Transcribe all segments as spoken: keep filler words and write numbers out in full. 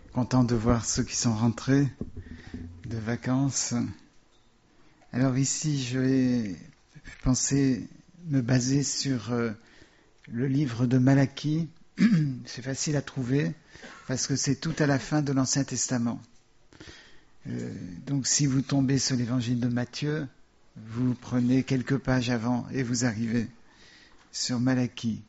Content de voir ceux qui sont rentrés de vacances. Alors ici, je vais penser me baser sur euh, le livre de Malachie. C'est facile à trouver parce que c'est tout à la fin de l'Ancien Testament. Euh, donc si vous tombez sur l'évangile de Matthieu, vous prenez quelques pages avant et vous arrivez sur Malachie.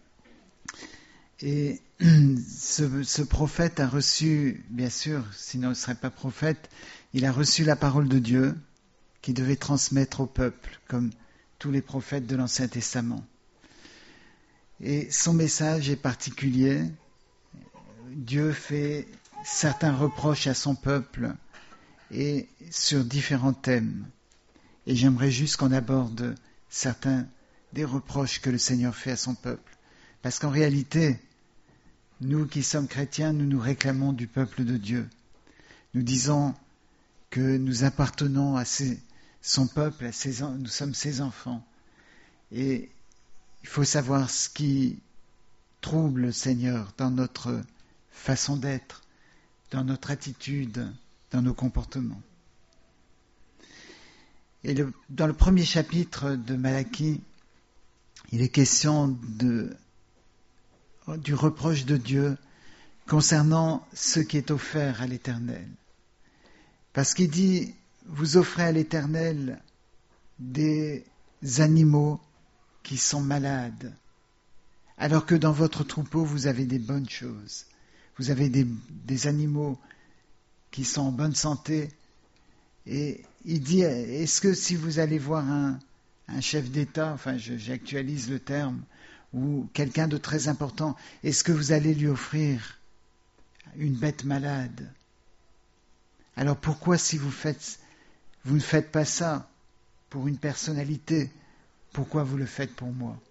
Et ce, ce prophète a reçu, bien sûr, sinon il ne serait pas prophète, il a reçu la parole de Dieu qu'il devait transmettre au peuple, comme tous les prophètes de l'Ancien Testament. Et son message est particulier. Dieu fait certains reproches à son peuple et sur différents thèmes. Et j'aimerais juste qu'on aborde certains des reproches que le Seigneur fait à son peuple. Parce qu'en réalité, nous qui sommes chrétiens, nous nous réclamons du peuple de Dieu. Nous disons que nous appartenons à ses, son peuple, à ses, nous sommes ses enfants. Et il faut savoir ce qui trouble le Seigneur dans notre façon d'être, dans notre attitude, dans nos comportements. Et le, dans le premier chapitre de Malachie, il est question de du reproche de Dieu concernant ce qui est offert à l'Éternel. Parce qu'il dit, vous offrez à l'Éternel des animaux qui sont malades, alors que dans votre troupeau, vous avez des bonnes choses. Vous avez des, des animaux qui sont en bonne santé. Et il dit, est-ce que si vous allez voir un, un chef d'État, enfin je, j'actualise le terme, ou quelqu'un de très important, est-ce que vous allez lui offrir une bête malade? Alors pourquoi si vous faites, vous ne faites pas ça pour une personnalité, pourquoi vous le faites pour moi?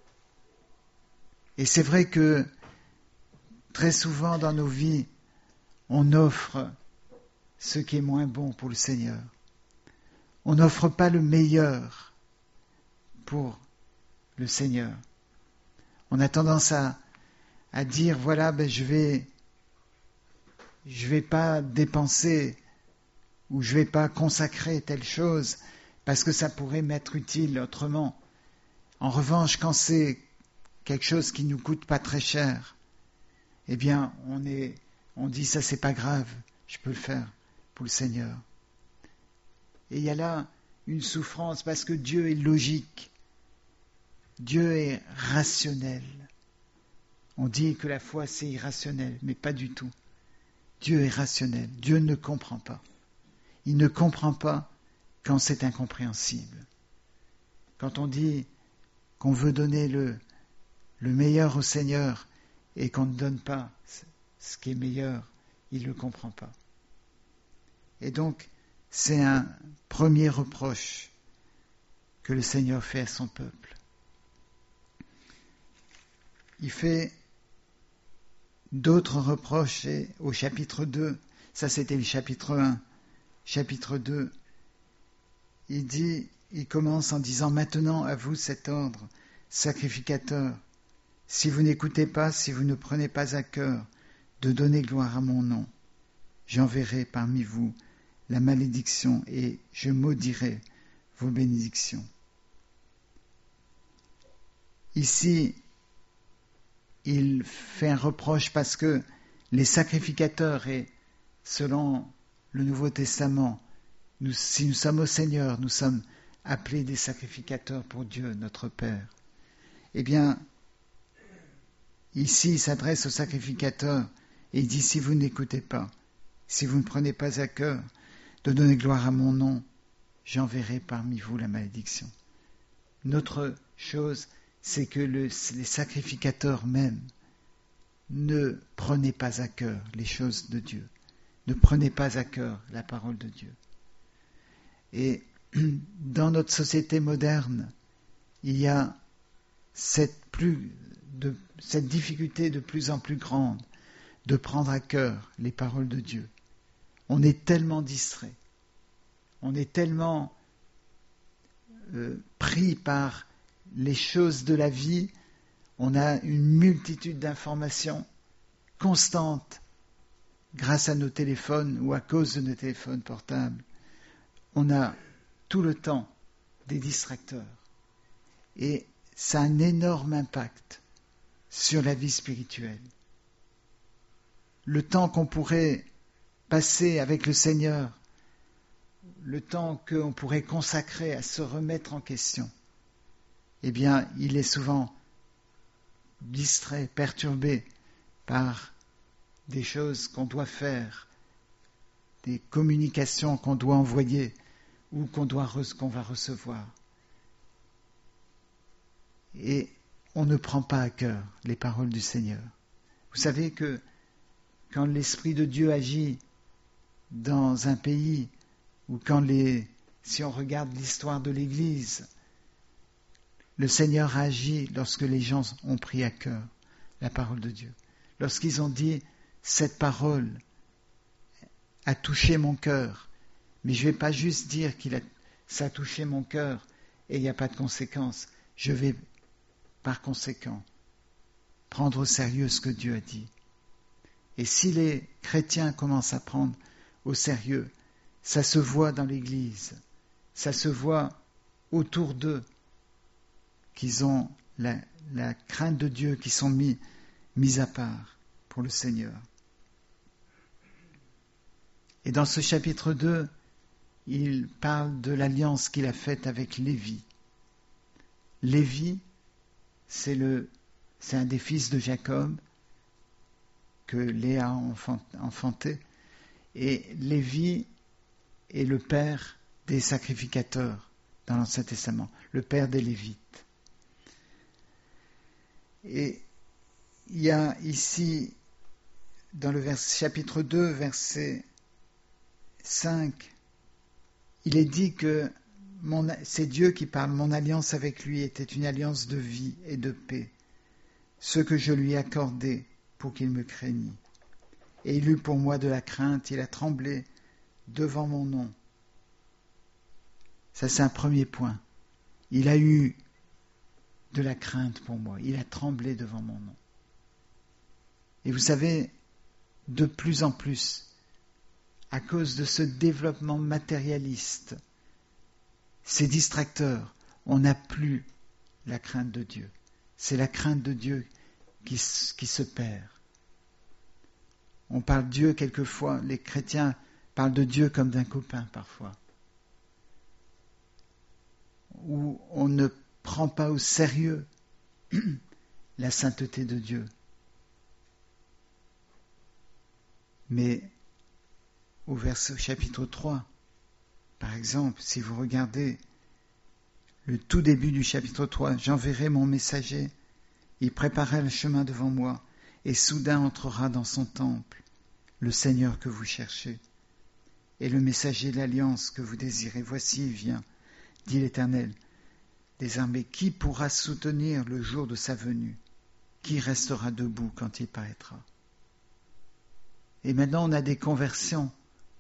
Et c'est vrai que très souvent dans nos vies, on offre ce qui est moins bon pour le Seigneur. On n'offre pas le meilleur pour le Seigneur. On a tendance à, à dire, voilà, ben je vais, je vais pas dépenser ou je vais pas consacrer telle chose parce que ça pourrait m'être utile autrement. En revanche, quand c'est quelque chose qui nous coûte pas très cher, eh bien, on est, on dit ça c'est pas grave, je peux le faire pour le Seigneur. Et il y a là une souffrance parce que Dieu est logique. Dieu est rationnel. On dit que la foi c'est irrationnel, mais pas du tout. Dieu est rationnel. Dieu ne comprend pas. Il ne comprend pas quand c'est incompréhensible. Quand on dit qu'on veut donner le, le meilleur au Seigneur et qu'on ne donne pas ce qui est meilleur, il ne le comprend pas. Et donc, c'est un premier reproche que le Seigneur fait à son peuple. Il fait d'autres reproches au chapitre deux. Ça, c'était le chapitre un. Chapitre deux, il dit, il commence en disant, maintenant à vous cet ordre, sacrificateurs, si vous n'écoutez pas, si vous ne prenez pas à cœur de donner gloire à mon nom, j'enverrai parmi vous la malédiction et je maudirai vos bénédictions. Ici, il fait un reproche parce que les sacrificateurs, et selon le Nouveau Testament, nous, si nous sommes au Seigneur, nous sommes appelés des sacrificateurs pour Dieu, notre Père. Eh bien, ici, il s'adresse aux sacrificateurs et il dit, si vous n'écoutez pas, si vous ne prenez pas à cœur de donner gloire à mon nom, j'enverrai parmi vous la malédiction. Une autre chose, c'est que le, les sacrificateurs même ne prenaient pas à cœur les choses de Dieu, ne prenaient pas à cœur la parole de Dieu. Et dans notre société moderne, il y a cette, plus, de, cette difficulté de plus en plus grande de prendre à cœur les paroles de Dieu. On est tellement distrait, on est tellement euh, pris par les choses de la vie, on a une multitude d'informations constantes grâce à nos téléphones ou à cause de nos téléphones portables, on a tout le temps des distracteurs. Et ça a un énorme impact sur la vie spirituelle. Le temps qu'on pourrait passer avec le Seigneur, le temps qu'on pourrait consacrer à se remettre en question, eh bien, il est souvent distrait, perturbé par des choses qu'on doit faire, des communications qu'on doit envoyer ou qu'on doit, qu'on va recevoir. Et on ne prend pas à cœur les paroles du Seigneur. Vous savez que quand l'Esprit de Dieu agit dans un pays, ou quand les, si on regarde l'histoire de l'Église, le Seigneur a agi lorsque les gens ont pris à cœur la parole de Dieu. Lorsqu'ils ont dit, cette parole a touché mon cœur, mais je ne vais pas juste dire qu'il a, ça a touché mon cœur et il n'y a pas de conséquences. Je vais, par conséquent, prendre au sérieux ce que Dieu a dit. Et si les chrétiens commencent à prendre au sérieux, ça se voit dans l'Église, ça se voit autour d'eux, qu'ils ont la, la crainte de Dieu, qui sont mis, mis à part pour le Seigneur. Et dans ce chapitre deux, il parle de l'alliance qu'il a faite avec Lévi. Lévi, c'est, le, c'est un des fils de Jacob que Léa a enfanté. Et Lévi est le père des sacrificateurs dans l'Ancien Testament, le père des Lévites. Et il y a ici, dans le vers, chapitre deux, verset cinq, il est dit que mon, c'est Dieu qui parle, mon alliance avec lui était une alliance de vie et de paix, ce que je lui ai accordé pour qu'il me craignît. Et il eut pour moi de la crainte, il a tremblé devant mon nom. Ça, c'est un premier point. Il a eu de la crainte pour moi, il a tremblé devant mon nom. Et vous savez, de plus en plus, à cause de ce développement matérialiste, ces distracteurs, on n'a plus la crainte de Dieu. C'est la crainte de Dieu qui, qui se perd. On parle de Dieu quelquefois, les chrétiens parlent de Dieu comme d'un copain parfois, où on ne prend pas au sérieux la sainteté de Dieu. Mais au verset au chapitre trois, par exemple, si vous regardez le tout début du chapitre trois, « J'enverrai mon messager, il préparera le chemin devant moi, et soudain entrera dans son temple le Seigneur que vous cherchez. Et le messager de l'alliance que vous désirez, voici il vient, dit l'Éternel des armées. Qui pourra soutenir le jour de sa venue? Qui restera debout quand il paraîtra ?» Et maintenant on a des conversions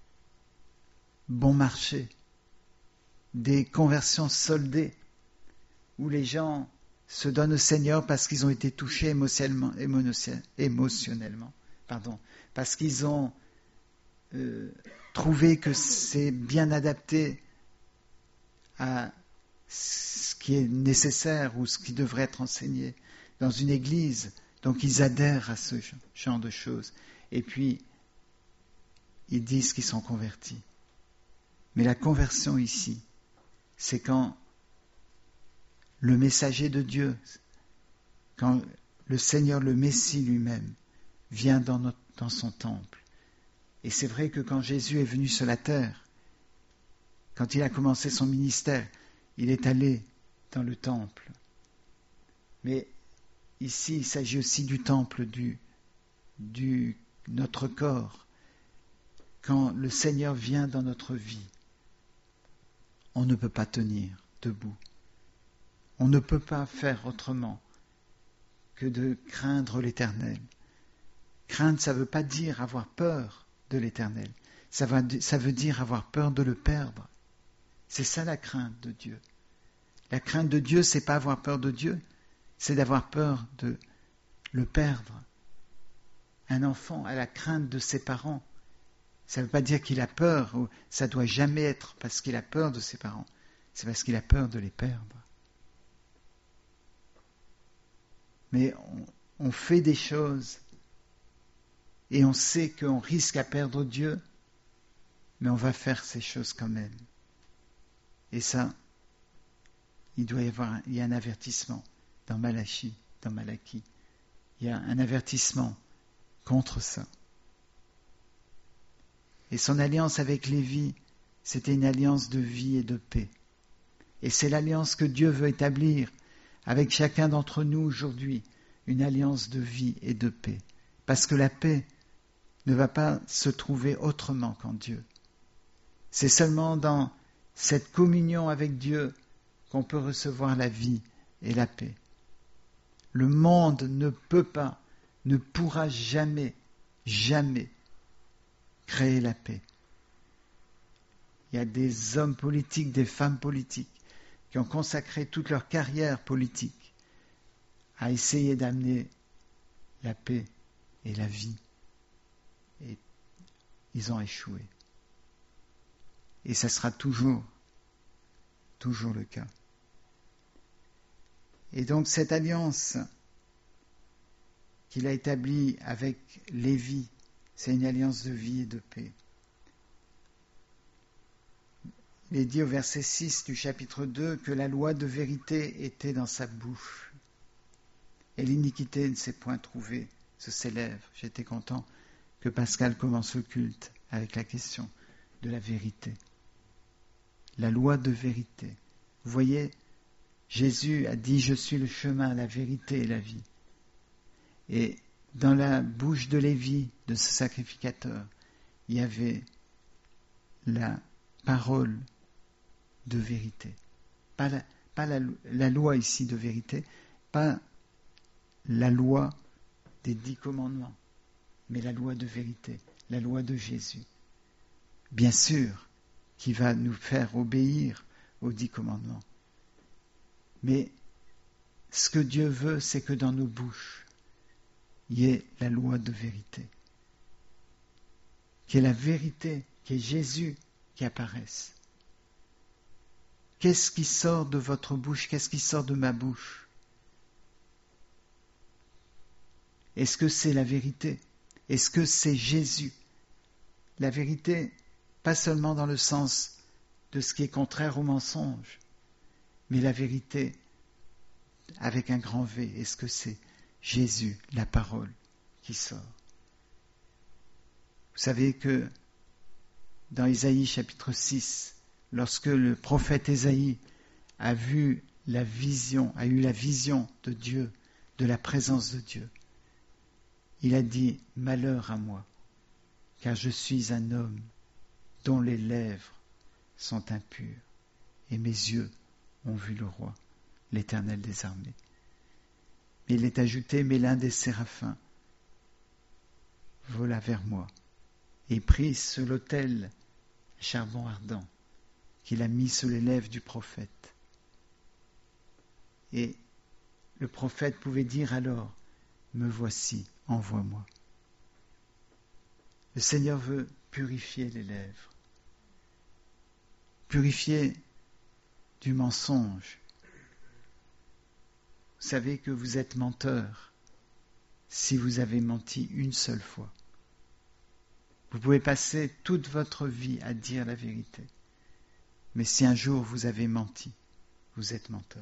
bon marché, des conversions soldées, où les gens se donnent au Seigneur parce qu'ils ont été touchés émotionnellement, émotionnellement pardon, parce qu'ils ont euh, trouvé que c'est bien adapté à ce qui est nécessaire ou ce qui devrait être enseigné dans une église. Donc ils adhèrent à ce genre de choses. Et puis, ils disent qu'ils sont convertis. Mais la conversion ici, c'est quand le messager de Dieu, quand le Seigneur, le Messie lui-même, vient dans, notre, dans son temple. Et c'est vrai que quand Jésus est venu sur la terre, quand il a commencé son ministère, il est allé dans le temple. Mais ici, il s'agit aussi du temple, du, du notre corps. Quand le Seigneur vient dans notre vie, on ne peut pas tenir debout. On ne peut pas faire autrement que de craindre l'Éternel. Craindre, ça ne veut pas dire avoir peur de l'Éternel. Ça, va, ça veut dire avoir peur de le perdre. C'est ça la crainte de Dieu. La crainte de Dieu, c'est pas avoir peur de Dieu, c'est d'avoir peur de le perdre. Un enfant a la crainte de ses parents. Ça ne veut pas dire qu'il a peur, ou ça ne doit jamais être parce qu'il a peur de ses parents. C'est parce qu'il a peur de les perdre. Mais on, on fait des choses et on sait qu'on risque à perdre Dieu, mais on va faire ces choses quand même. Et ça, il doit y avoir un, il y a un avertissement dans Malachie, dans Malachie. Il y a un avertissement contre ça. Et son alliance avec Lévi, c'était une alliance de vie et de paix. Et c'est l'alliance que Dieu veut établir avec chacun d'entre nous aujourd'hui, une alliance de vie et de paix. Parce que la paix ne va pas se trouver autrement qu'en Dieu. C'est seulement dans cette communion avec Dieu qu'on peut recevoir la vie et la paix. Le monde ne peut pas, ne pourra jamais, jamais créer la paix. Il y a des hommes politiques, des femmes politiques qui ont consacré toute leur carrière politique à essayer d'amener la paix et la vie. Et ils ont échoué. Et ça sera toujours, toujours le cas. Et donc cette alliance qu'il a établie avec Lévi, c'est une alliance de vie et de paix. Il est dit au verset six du chapitre deux que la loi de vérité était dans sa bouche et l'iniquité ne s'est point trouvée sur ses lèvres. J'étais content que Pascal commence le culte avec la question de la vérité. La loi de vérité. Vous voyez, Jésus a dit « Je suis le chemin, la vérité et la vie ». Et dans la bouche de Lévi, de ce sacrificateur, il y avait la parole de vérité. Pas la, pas la, la loi ici de vérité, pas la loi des dix commandements, mais la loi de vérité, la loi de Jésus. Bien sûr, qui va nous faire obéir aux dix commandements. Mais ce que Dieu veut, c'est que dans nos bouches, il y ait la loi de vérité. Qu'il y ait la vérité, qu'il y ait Jésus qui apparaisse. Qu'est-ce qui sort de votre bouche? Qu'est-ce qui sort de ma bouche? Est-ce que c'est la vérité? Est-ce que c'est Jésus? La vérité, pas seulement dans le sens de ce qui est contraire au mensonge, mais la vérité avec un grand V. Est-ce que c'est Jésus, la parole, qui sort? Vous savez que dans Isaïe chapitre six, lorsque le prophète Isaïe a vu la vision, a eu la vision de Dieu, de la présence de Dieu, il a dit « Malheur à moi, car je suis un homme dont les lèvres sont impures, et mes yeux ont vu le roi, l'Éternel des armées. » Mais il est ajouté « Mais l'un des séraphins vola vers moi, et prit sur l'autel un charbon ardent, qu'il a mis sous les lèvres du prophète. » Et le prophète pouvait dire alors « Me voici, envoie-moi. » Le Seigneur veut purifier les lèvres, purifier du mensonge. Vous savez que vous êtes menteur si vous avez menti une seule fois. Vous pouvez passer toute votre vie à dire la vérité. Mais si un jour vous avez menti, vous êtes menteur.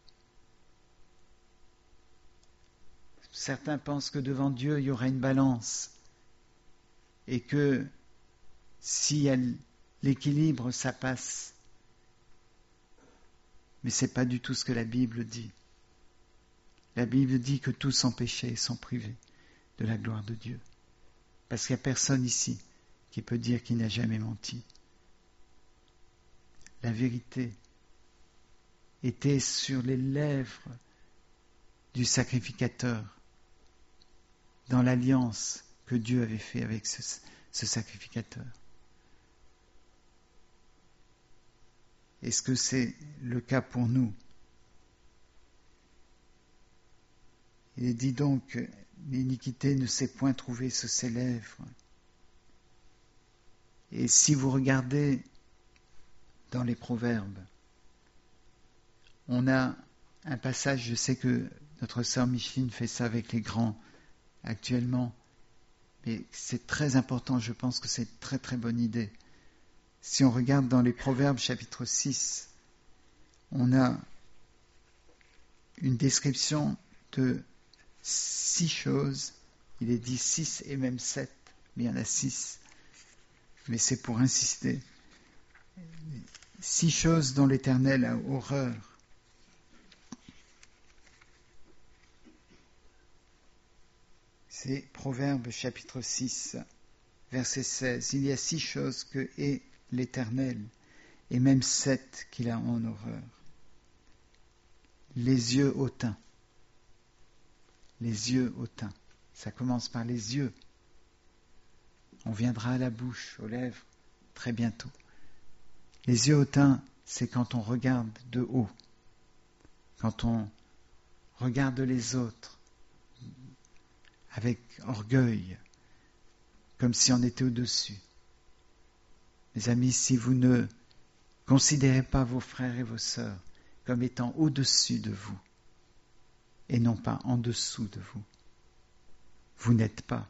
Certains pensent que devant Dieu, il y aura une balance et que s'il y a l'équilibre, ça passe. Mais ce n'est pas du tout ce que la Bible dit. La Bible dit que tous sont péchés et sont privés de la gloire de Dieu. Parce qu'il n'y a personne ici qui peut dire qu'il n'a jamais menti. La vérité était sur les lèvres du sacrificateur dans l'alliance que Dieu avait fait avec ce, ce sacrificateur. Est-ce que c'est le cas pour nous? Il est dit donc l'iniquité ne s'est point trouvée sous ses lèvres. Et si vous regardez dans les Proverbes, on a un passage, je sais que notre sœur Micheline fait ça avec les grands actuellement, mais c'est très important, je pense que c'est une très très bonne idée. Si on regarde dans les Proverbes chapitre six, on a une description de six choses. Il est dit six et même sept, mais il y en a six. Mais c'est pour insister. Six choses dont l'Éternel a horreur. C'est Proverbes chapitre six, verset seize. Il y a six choses que hait l'Éternel, et même sept qu'il a en horreur. Les yeux hautains. Les yeux hautains. Ça commence par les yeux. On viendra à la bouche, aux lèvres, très bientôt. Les yeux hautains, c'est quand on regarde de haut, quand on regarde les autres avec orgueil, comme si on était au-dessus. Mes amis, si vous ne considérez pas vos frères et vos sœurs comme étant au-dessus de vous, et non pas en dessous de vous, vous n'êtes pas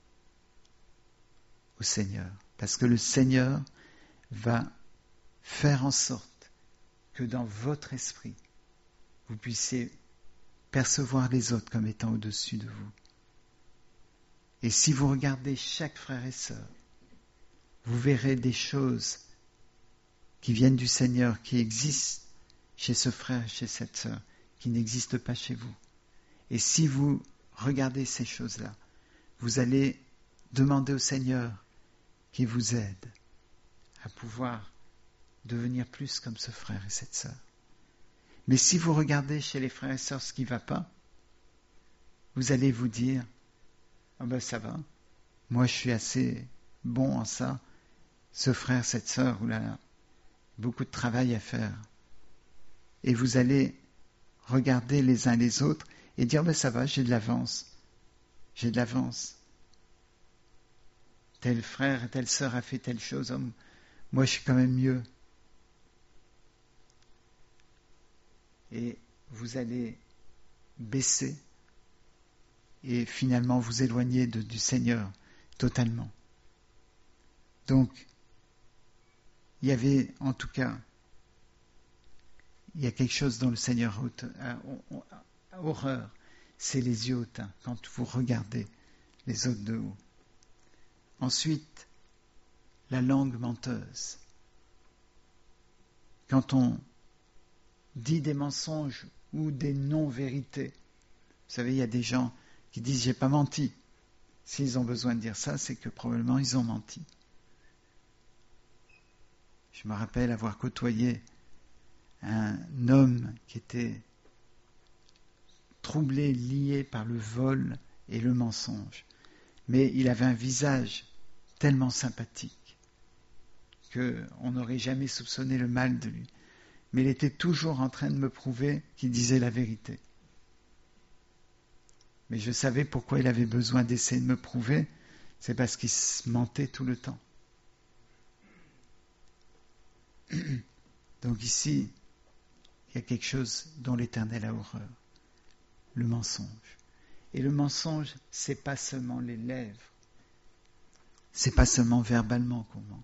au Seigneur. Parce que le Seigneur va faire en sorte que dans votre esprit, vous puissiez percevoir les autres comme étant au-dessus de vous. Et si vous regardez chaque frère et sœur, vous verrez des choses qui viennent du Seigneur, qui existent chez ce frère et chez cette sœur, qui n'existent pas chez vous. Et si vous regardez ces choses-là, vous allez demander au Seigneur qu'il vous aide à pouvoir devenir plus comme ce frère et cette sœur. Mais si vous regardez chez les frères et sœurs ce qui ne va pas, vous allez vous dire « Ah ben ça va, moi je suis assez bon en ça, ce frère, cette sœur, oulala, beaucoup de travail à faire. » Et vous allez regarder les uns les autres et dire ben ça va, j'ai de l'avance, j'ai de l'avance. Tel frère, telle sœur a fait telle chose, oh, moi je suis quand même mieux. Et vous allez baisser et finalement vous éloigner de, du Seigneur totalement. Donc, il y avait en tout cas, il y a quelque chose dont le Seigneur a, a, a horreur, c'est les yeux hautains, quand vous regardez les autres de haut. Ensuite, la langue menteuse. Quand on dit des mensonges ou des non-vérités, vous savez, il y a des gens qui disent « j'ai pas menti ». S'ils ont besoin de dire ça, c'est que probablement ils ont menti. Je me rappelle avoir côtoyé un homme qui était troublé, lié par le vol et le mensonge. Mais il avait un visage tellement sympathique qu'on n'aurait jamais soupçonné le mal de lui. Mais il était toujours en train de me prouver qu'il disait la vérité. Mais je savais pourquoi il avait besoin d'essayer de me prouver, c'est parce qu'il se mentait tout le temps. Donc ici, il y a quelque chose dont l'Éternel a horreur, le mensonge. Et le mensonge, c'est pas seulement les lèvres, c'est pas seulement verbalement qu'on ment.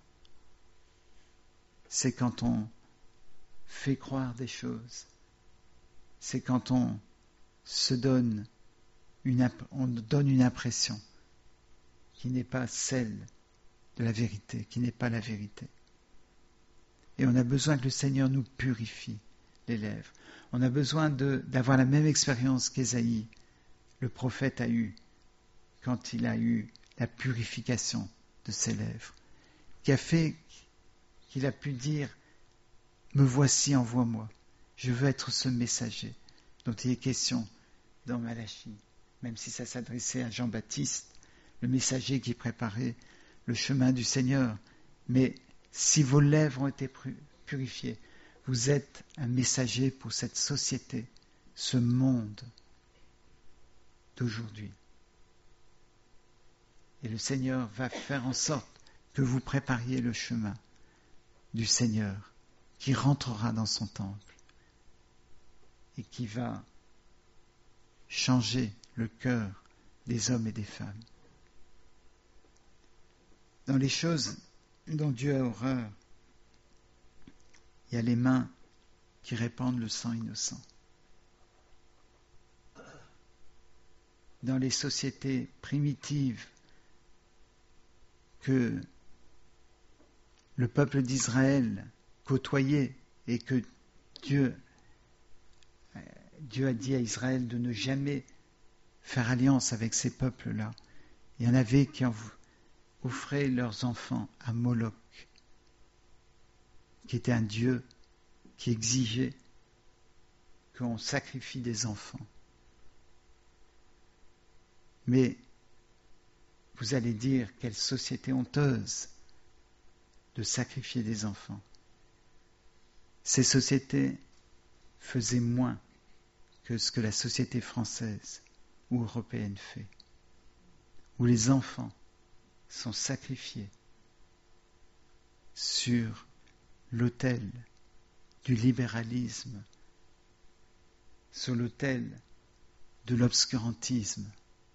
C'est quand on fait croire des choses, c'est quand on se donne une, on donne une impression qui n'est pas celle de la vérité, qui n'est pas la vérité. Et on a besoin que le Seigneur nous purifie les lèvres. On a besoin de, d'avoir la même expérience qu'Ésaïe, le prophète, a eue quand il a eu la purification de ses lèvres, qui a fait qu'il a pu dire « Me voici, envoie-moi, je veux être ce messager dont il est question dans Malachie », même si ça s'adressait à Jean-Baptiste, le messager qui préparait le chemin du Seigneur. Mais si vos lèvres ont été purifiées, vous êtes un messager pour cette société, ce monde d'aujourd'hui. Et le Seigneur va faire en sorte que vous prépariez le chemin du Seigneur qui rentrera dans son temple et qui va changer le cœur des hommes et des femmes. Dans les choses dont Dieu a horreur, il y a les mains qui répandent le sang innocent. Dans les sociétés primitives que le peuple d'Israël côtoyait et que Dieu, Dieu a dit à Israël de ne jamais faire alliance avec ces peuples-là. Il y en avait qui offraient leurs enfants à Moloch, qui était un dieu qui exigeait qu'on sacrifie des enfants. Mais vous allez dire, quelle société honteuse de sacrifier des enfants. Ces sociétés faisaient moins que ce que la société française ou européenne fait, où les enfants sont sacrifiés sur l'autel du libéralisme, sur l'autel de l'obscurantisme.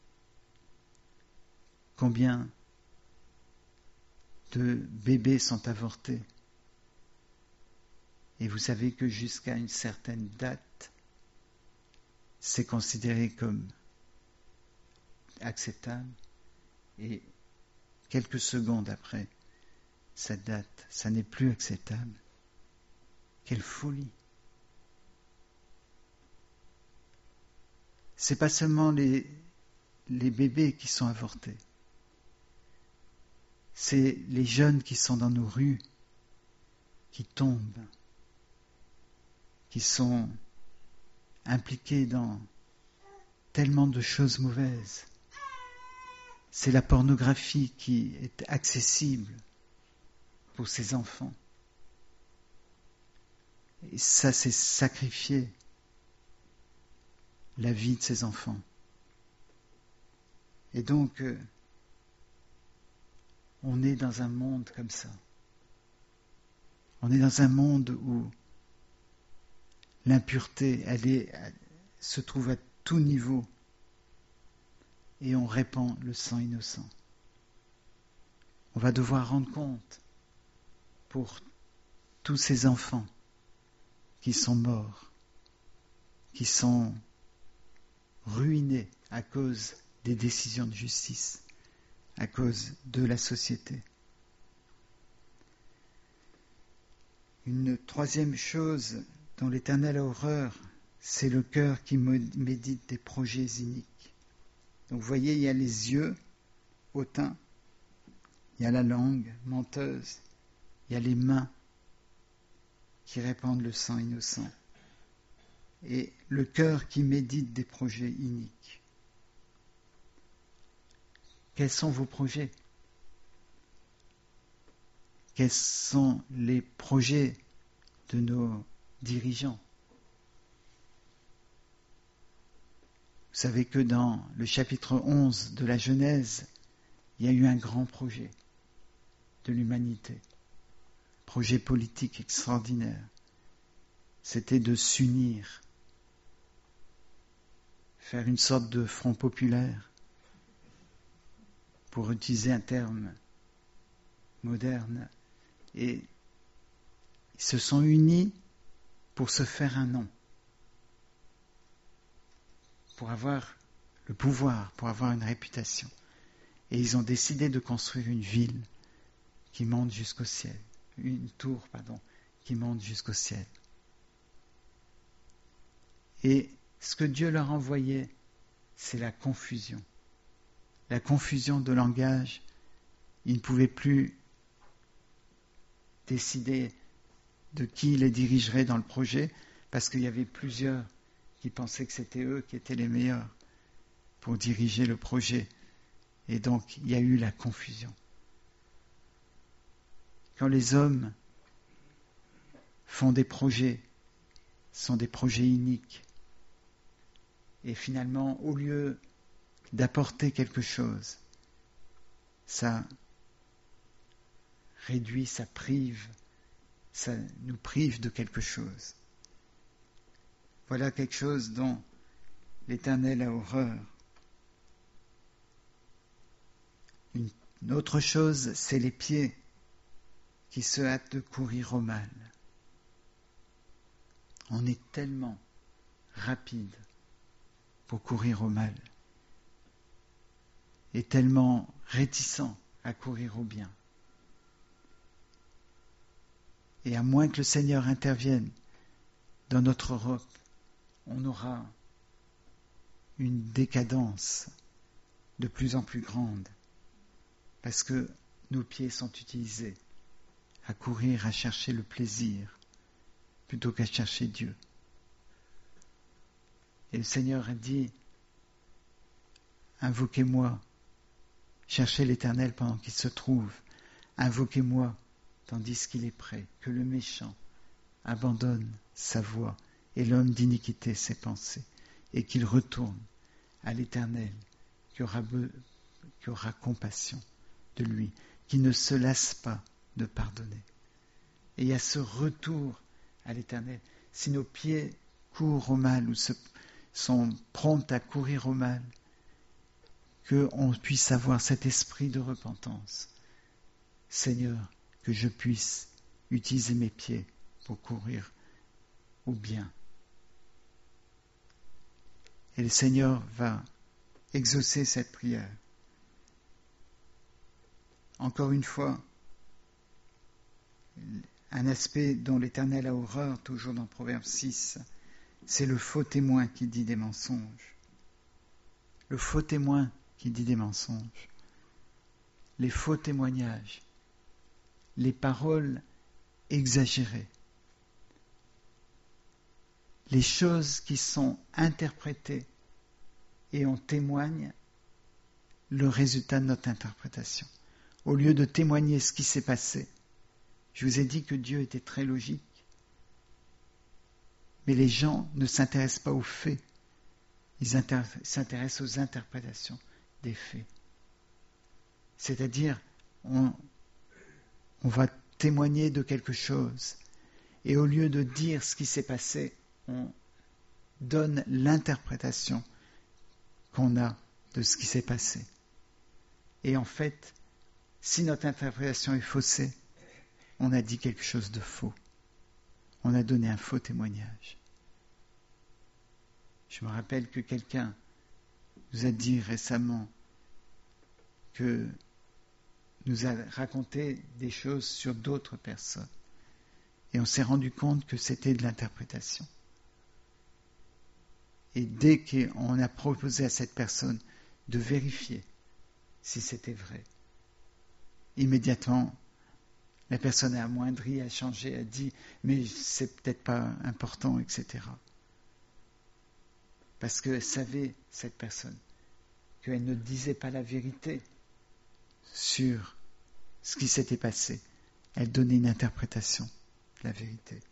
Combien de bébés sont avortés? Et vous savez que jusqu'à une certaine date, c'est considéré comme acceptable, et quelques secondes après cette date, ça n'est plus acceptable. Quelle folie! C'est pas seulement les, les bébés qui sont avortés, c'est les jeunes qui sont dans nos rues, qui tombent, qui sont impliqués dans tellement de choses mauvaises. C'est la pornographie qui est accessible pour ces enfants. Et ça, c'est sacrifier la vie de ces enfants. Et donc, euh, on est dans un monde comme ça. On est dans un monde où l'impureté, elle, est, elle se trouve à tout niveau, et on répand le sang innocent. On va devoir rendre compte pour tous ces enfants qui sont morts, qui sont ruinés à cause des décisions de justice, à cause de la société. Une troisième chose dont l'Éternel a horreur, c'est le cœur qui médite des projets iniques. Donc vous voyez, il y a les yeux hautains, il y a la langue menteuse, il y a les mains qui répandent le sang innocent, et le cœur qui médite des projets iniques. Quels sont vos projets? Quels sont les projets de nos dirigeants? Vous savez que dans le chapitre onze de la Genèse, il y a eu un grand projet de l'humanité, projet politique extraordinaire. C'était de s'unir, faire une sorte de front populaire, pour utiliser un terme moderne, et ils se sont unis pour se faire un nom, pour avoir le pouvoir, pour avoir une réputation. Et ils ont décidé de construire une ville qui monte jusqu'au ciel, une tour, pardon, qui monte jusqu'au ciel. Et ce que Dieu leur envoyait, c'est la confusion. La confusion de langage. Ils ne pouvaient plus décider de qui les dirigerait dans le projet, parce qu'il y avait plusieurs qui pensaient que c'était eux qui étaient les meilleurs pour diriger le projet. Et donc, il y a eu la confusion. Quand les hommes font des projets, ce sont des projets iniques. Et finalement, au lieu d'apporter quelque chose, ça réduit, ça prive, ça nous prive de quelque chose. Voilà quelque chose dont l'Éternel a horreur. Une autre chose, c'est les pieds qui se hâtent de courir au mal. On est tellement rapide pour courir au mal et tellement réticent à courir au bien. Et à moins que le Seigneur intervienne dans notre Europe, on aura une décadence de plus en plus grande parce que nos pieds sont utilisés à courir, à chercher le plaisir plutôt qu'à chercher Dieu. Et le Seigneur a dit, invoquez-moi, cherchez l'Éternel pendant qu'il se trouve, invoquez-moi tandis qu'il est prêt, que le méchant abandonne sa voie et l'homme d'iniquité ses pensées, et qu'il retourne à l'Éternel qui aura, qui aura compassion de lui, qui ne se lasse pas de pardonner. Et il y a ce retour à l'Éternel. Si nos pieds courent au mal ou se, sont prompts à courir au mal, qu'on puisse avoir cet esprit de repentance. Seigneur, que je puisse utiliser mes pieds pour courir au bien. Et le Seigneur va exaucer cette prière. Encore une fois, un aspect dont l'Éternel a horreur, toujours dans Proverbe six, c'est le faux témoin qui dit des mensonges. Le faux témoin qui dit des mensonges. Les faux témoignages. Les paroles exagérées. Les choses qui sont interprétées et on témoigne le résultat de notre interprétation. Au lieu de témoigner ce qui s'est passé, je vous ai dit que Dieu était très logique, mais les gens ne s'intéressent pas aux faits, ils inter- s'intéressent aux interprétations des faits. C'est-à-dire, on, on va témoigner de quelque chose, et au lieu de dire ce qui s'est passé, on donne l'interprétation qu'on a de ce qui s'est passé. Et en fait, si notre interprétation est faussée, on a dit quelque chose de faux. On a donné un faux témoignage. Je me rappelle que quelqu'un nous a dit récemment que nous a raconté des choses sur d'autres personnes. Et on s'est rendu compte que c'était de l'interprétation. Et dès qu'on a proposé à cette personne de vérifier si c'était vrai, immédiatement, la personne a amoindri, a changé, a dit « mais c'est peut-être pas important, et cetera » Parce qu'elle savait, cette personne, qu'elle ne disait pas la vérité sur ce qui s'était passé. Elle donnait une interprétation de la vérité.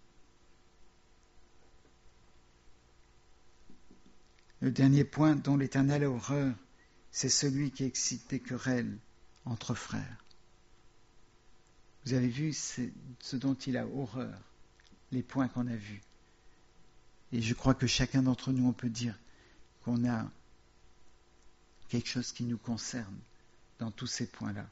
Le dernier point dont l'Éternel a horreur, c'est celui qui excite des querelles entre frères. Vous avez vu c'est ce dont il a horreur, les points qu'on a vus. Et je crois que chacun d'entre nous, on peut dire qu'on a quelque chose qui nous concerne dans tous ces points-là.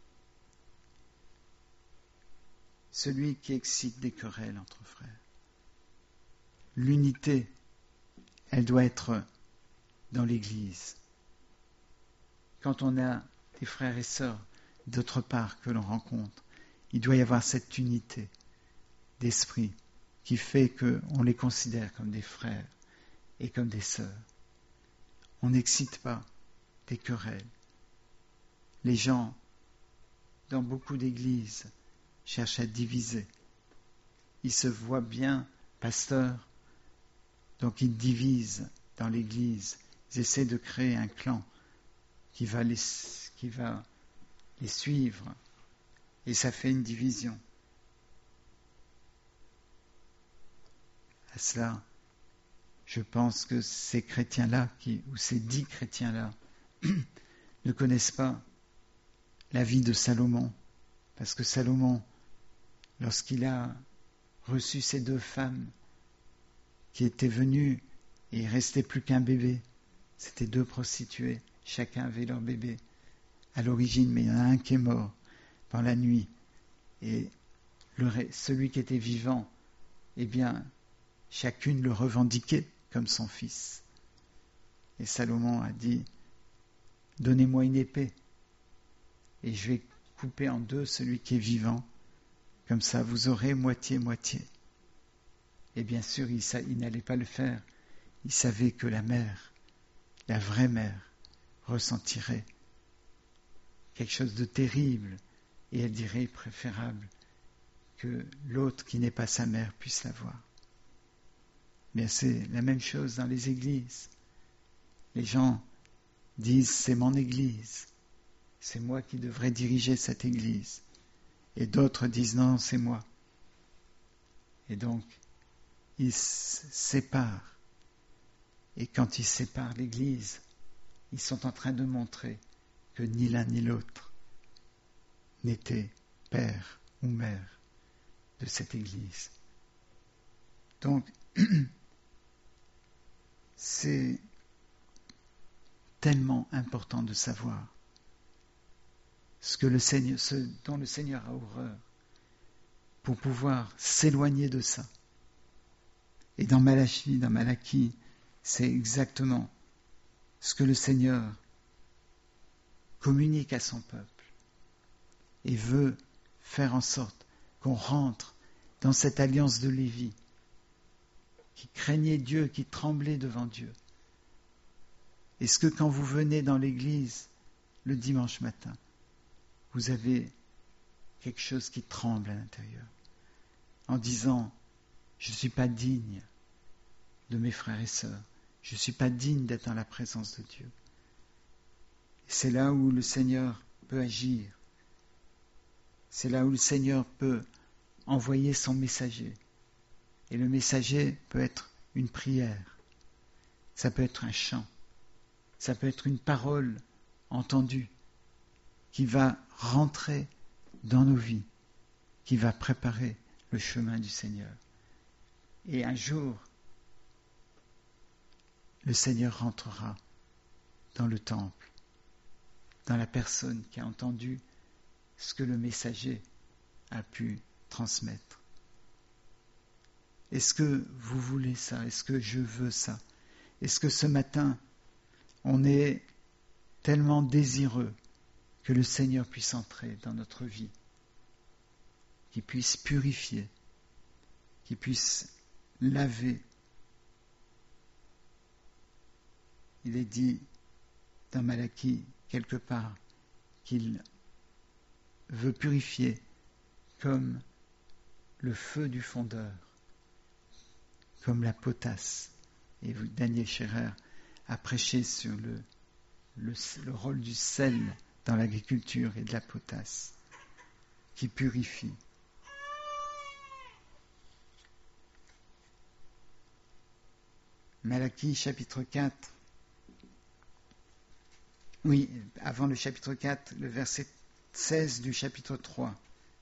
Celui qui excite des querelles entre frères. L'unité, elle doit être dans l'Église. Quand on a des frères et sœurs d'autre part que l'on rencontre, il doit y avoir cette unité d'esprit qui fait qu'on les considère comme des frères et comme des sœurs. On n'excite pas des querelles. Les gens, dans beaucoup d'églises, cherchent à diviser. Ils se voient bien pasteurs, donc ils divisent dans l'église. Ils essaient de créer un clan qui va les, qui va les suivre. Et ça fait une division. À cela, je pense que ces chrétiens-là, qui, ou ces dix chrétiens-là, ne connaissent pas la vie de Salomon, parce que Salomon, lorsqu'il a reçu ces deux femmes qui étaient venues, et il ne restait plus qu'un bébé, c'était deux prostituées, chacun avait leur bébé à l'origine, mais il y en a un qui est mort dans la nuit, et le, celui qui était vivant, eh bien, chacune le revendiquait comme son fils. Et Salomon a dit, donnez-moi une épée, et je vais couper en deux celui qui est vivant, comme ça vous aurez moitié-moitié. Et bien sûr, il, il n'allait pas le faire. Il savait que la mère, la vraie mère, ressentirait quelque chose de terrible, et elle dirait préférable que l'autre qui n'est pas sa mère puisse l'avoir. Bien, c'est la même chose dans les églises. Les gens disent, c'est mon église, c'est moi qui devrais diriger cette église. Et d'autres disent, non, c'est moi. Et donc, ils se séparent. Et quand ils séparent l'église, ils sont en train de montrer que ni l'un ni l'autre n'était père ou mère de cette église. Donc, c'est tellement important de savoir ce que le Seigneur, ce dont le Seigneur a horreur, pour pouvoir s'éloigner de ça. Et dans Malachie, dans Malachie, c'est exactement ce que le Seigneur communique à son peuple et veut faire en sorte qu'on rentre dans cette alliance de Lévi, qui craignait Dieu, qui tremblait devant Dieu. Est-ce que quand vous venez dans l'église le dimanche matin, vous avez quelque chose qui tremble à l'intérieur, en disant « Je ne suis pas digne de mes frères et sœurs, je ne suis pas digne d'être dans la présence de Dieu. » Et c'est là où le Seigneur peut agir. C'est là où le Seigneur peut envoyer son messager. Et le messager peut être une prière, ça peut être un chant, ça peut être une parole entendue qui va rentrer dans nos vies, qui va préparer le chemin du Seigneur. Et un jour, le Seigneur rentrera dans le temple, dans la personne qui a entendu ce que le messager a pu transmettre. Est-ce que vous voulez ça? Est-ce que je veux ça? Est-ce que ce matin, on est tellement désireux que le Seigneur puisse entrer dans notre vie, qu'il puisse purifier, qu'il puisse laver? Il est dit dans Malachie, quelque part, qu'il veut purifier comme le feu du fondeur, comme la potasse. Et Daniel Scherer a prêché sur le, le, le rôle du sel dans l'agriculture et de la potasse, qui purifie. Malachie chapitre quatre. Oui, avant le chapitre quatre, le verset seize du chapitre trois.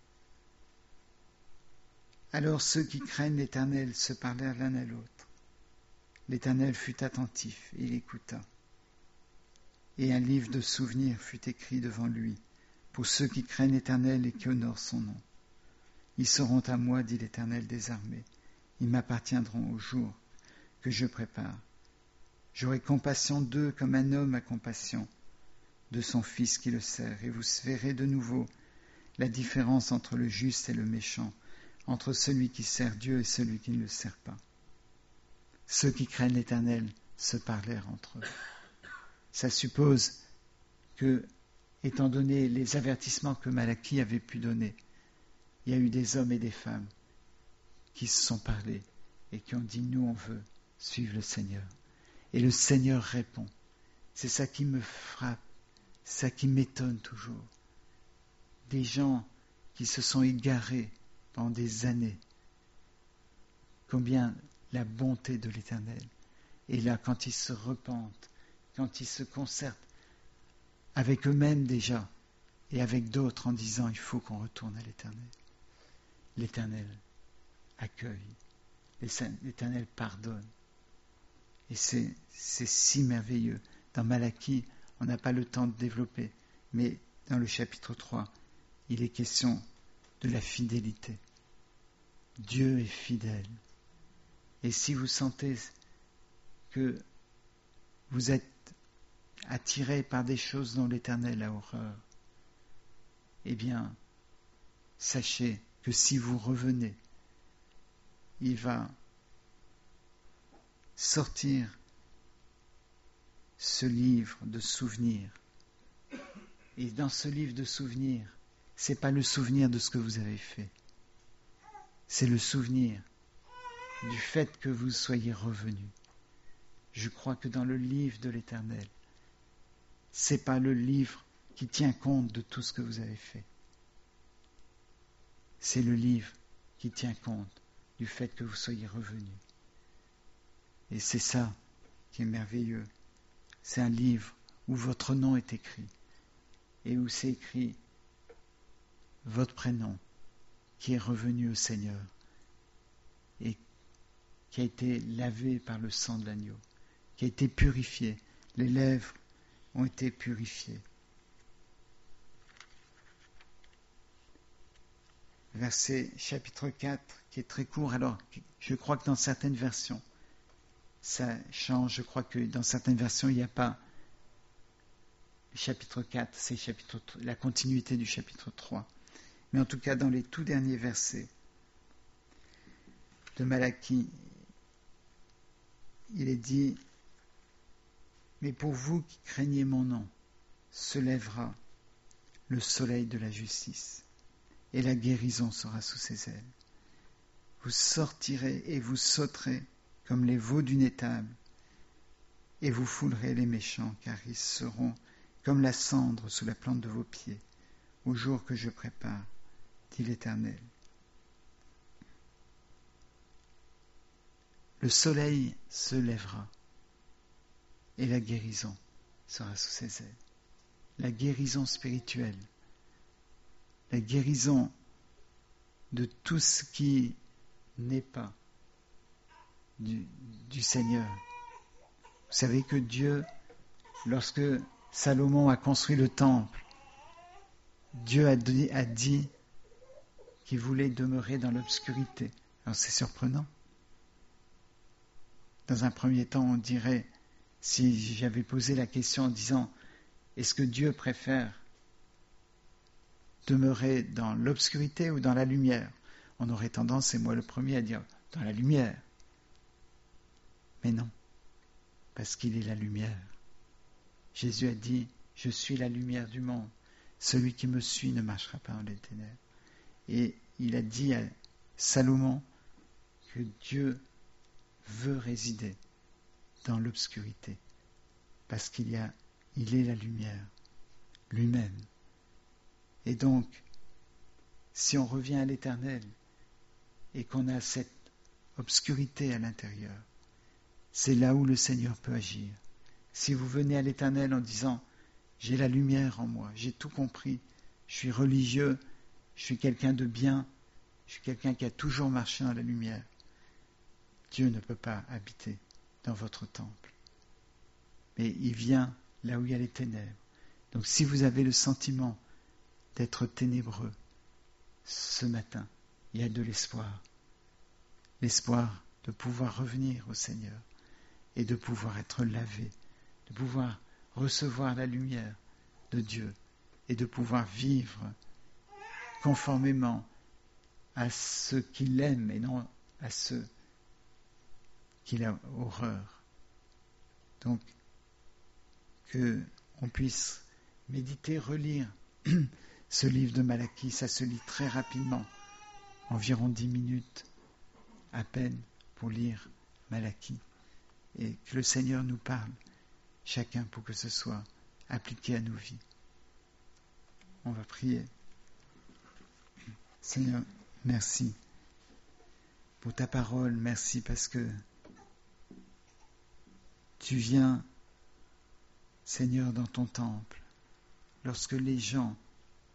Alors ceux qui craignent l'Éternel se parlèrent l'un à l'autre. L'Éternel fut attentif, et il écouta. Et un livre de souvenirs fut écrit devant lui, pour ceux qui craignent l'Éternel et qui honorent son nom. Ils seront à moi, dit l'Éternel des armées. Ils m'appartiendront au jour que je prépare. J'aurai compassion d'eux comme un homme a compassion de son fils qui le sert, et vous verrez de nouveau la différence entre le juste et le méchant, entre celui qui sert Dieu et celui qui ne le sert pas. Ceux qui craignent l'Éternel se parlèrent entre eux. Ça suppose que, étant donné les avertissements que Malachie avait pu donner, il y a eu des hommes et des femmes qui se sont parlés et qui ont dit « Nous, on veut suivre le Seigneur ». Et le Seigneur répond. C'est ça qui me frappe, c'est ça qui m'étonne toujours. Des gens qui se sont égarés pendant des années. Combien la bonté de l'Éternel. Et là, quand ils se repentent, quand ils se concertent avec eux-mêmes déjà, et avec d'autres en disant il faut qu'on retourne à l'Éternel. L'Éternel accueille, l'Éternel pardonne. Et c'est, c'est si merveilleux. Dans Malachie, on n'a pas le temps de développer, mais dans le chapitre trois, il est question de la fidélité. Dieu est fidèle. Et si vous sentez que vous êtes attiré par des choses dont l'Éternel a horreur, eh bien, sachez que si vous revenez, il va sortir ce livre de souvenirs. Et dans ce livre de souvenirs, ce n'est pas le souvenir de ce que vous avez fait. C'est le souvenir du fait que vous soyez revenus. Je crois que dans le livre de l'Éternel, ce n'est pas le livre qui tient compte de tout ce que vous avez fait. C'est le livre qui tient compte du fait que vous soyez revenus. Et c'est ça qui est merveilleux. C'est un livre où votre nom est écrit et où c'est écrit votre prénom qui est revenu au Seigneur et qui a été lavé par le sang de l'agneau, qui a été purifié. Les lèvres ont été purifiées. Verset chapitre quatre, qui est très court. Alors, je crois que dans certaines versions, ça change. Je crois que dans certaines versions, il n'y a pas le chapitre quatre, c'est chapitre, la continuité du chapitre trois. Mais en tout cas, dans les tout derniers versets de Malachie, il est dit « Mais pour vous qui craignez mon nom, se lèvera le soleil de la justice, et la guérison sera sous ses ailes. Vous sortirez et vous sauterez comme les veaux d'une étable, et vous foulerez les méchants, car ils seront comme la cendre sous la plante de vos pieds, au jour que je prépare, dit l'Éternel. » Le soleil se lèvera, et la guérison sera sous ses ailes. La guérison spirituelle, la guérison de tout ce qui n'est pas du, du Seigneur. Vous savez que Dieu, lorsque Salomon a construit le temple, Dieu a dit, a dit qu'il voulait demeurer dans l'obscurité. Alors c'est surprenant. Dans un premier temps, on dirait, si j'avais posé la question en disant, est-ce que Dieu préfère demeurer dans l'obscurité ou dans la lumière? On aurait tendance, et moi le premier, à dire dans la lumière. Mais non, parce qu'il est la lumière. Jésus a dit, je suis la lumière du monde. Celui qui me suit ne marchera pas dans les ténèbres. Et il a dit à Salomon que Dieu veut résider dans l'obscurité, parce qu'il y a, il est la lumière lui-même. Et donc, si on revient à l'Éternel et qu'on a cette obscurité à l'intérieur, c'est là où le Seigneur peut agir. Si vous venez à l'Éternel en disant « J'ai la lumière en moi, j'ai tout compris, je suis religieux, je suis quelqu'un de bien, je suis quelqu'un qui a toujours marché dans la lumière », Dieu ne peut pas habiter dans votre temple. Mais il vient là où il y a les ténèbres. Donc si vous avez le sentiment d'être ténébreux, ce matin, il y a de l'espoir. L'espoir de pouvoir revenir au Seigneur et de pouvoir être lavé, de pouvoir recevoir la lumière de Dieu et de pouvoir vivre conformément à ceux qu'il aime et non à ceux qu'il a horreur. Donc, que on puisse méditer, relire ce livre de Malachie. Ça se lit très rapidement, environ dix minutes à peine pour lire Malachie. Et que le Seigneur nous parle, chacun, pour que ce soit appliqué à nos vies. On va prier. Seigneur, merci pour ta parole, merci parce que tu viens, Seigneur, dans ton temple, lorsque les gens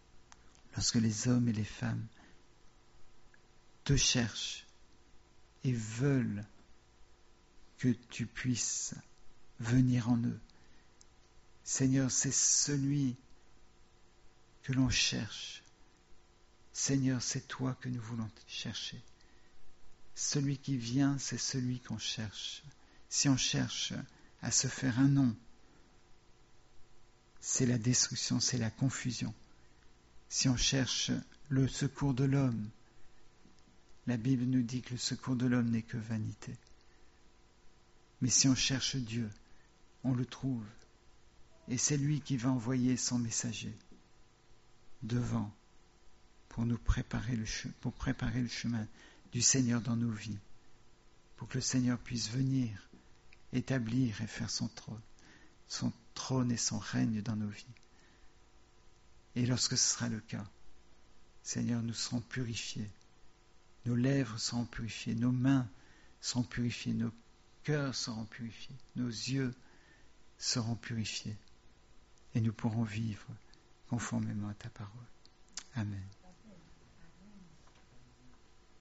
lorsque les hommes et les femmes te cherchent et veulent que tu puisses venir en eux. Seigneur, c'est celui que l'on cherche. Seigneur, c'est toi que nous voulons chercher. Celui qui vient, c'est celui qu'on cherche. Si on cherche à se faire un nom, c'est la destruction, c'est la confusion. Si on cherche le secours de l'homme, la Bible nous dit que le secours de l'homme n'est que vanité. Mais si on cherche Dieu, on le trouve. Et c'est lui qui va envoyer son messager devant pour nous préparer le, pour préparer le chemin du Seigneur dans nos vies, pour que le Seigneur puisse venir établir et faire son trône, son trône et son règne dans nos vies. Et lorsque ce sera le cas, Seigneur, nous serons purifiés, nos lèvres seront purifiées, nos mains seront purifiées, nos cœurs seront purifiés, nos yeux seront purifiés, et nous pourrons vivre conformément à ta parole. Amen.